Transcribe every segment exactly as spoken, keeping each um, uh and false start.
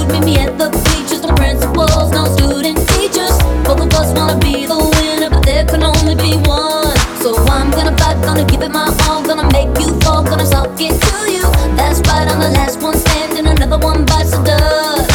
mood, meet me at the beaches. No principals, no student teachers. Both of us wanna be the winner, but there can only be one. So I'm gonna fight, gonna give it my all, gonna make you fall, gonna talk it to you. That's right, I'm the last one standing, another one bites the dust.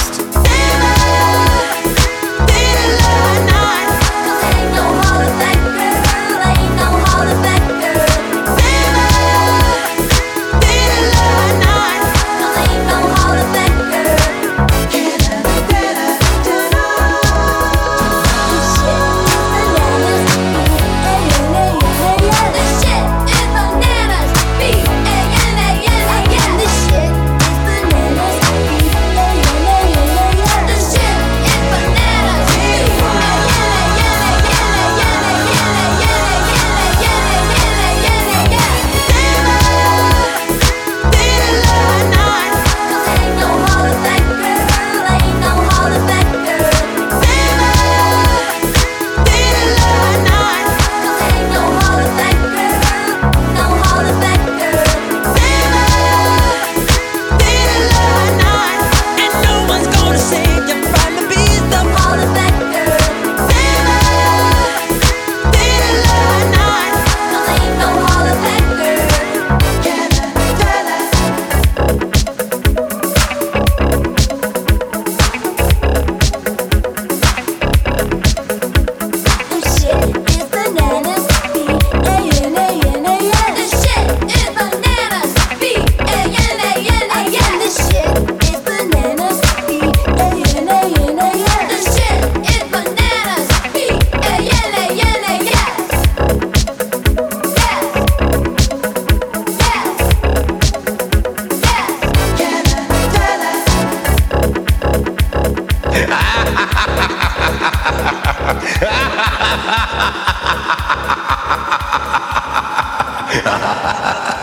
Ha ha ha ha ha!